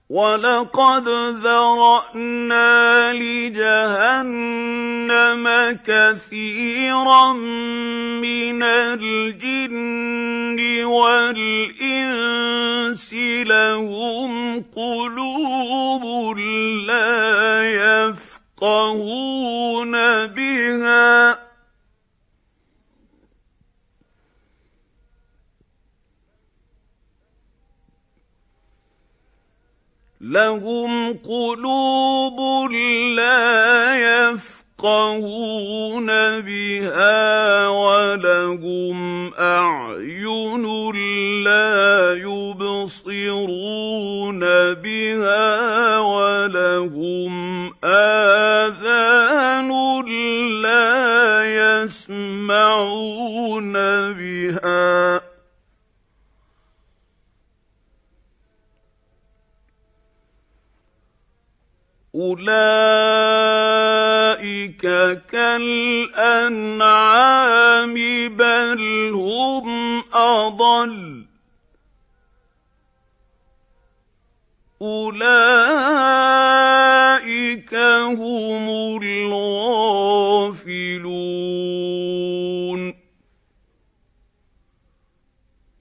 وَلَقَدْ ذَرَأْنَا لِجَهَنَّمَ كَثِيرًا مِّنَ الْجِنِّ وَالْإِنسِ لَهُمْ قُلُوبٌ لَّا يَفْقَهُونَ بِهَا وَلَهُمْ أَعْيُنٌ لَّا يُبْصِرُونَ بِهَا وَلَهُمْ آذَانٌ لَّا يَسْمَعُونَ بِهَا ۚ أُولَٰئِكَ كَالْأَنْعَامِ بَلْ هُمْ أَضَلُّ ۚ أُولَٰئِكَ هُمُ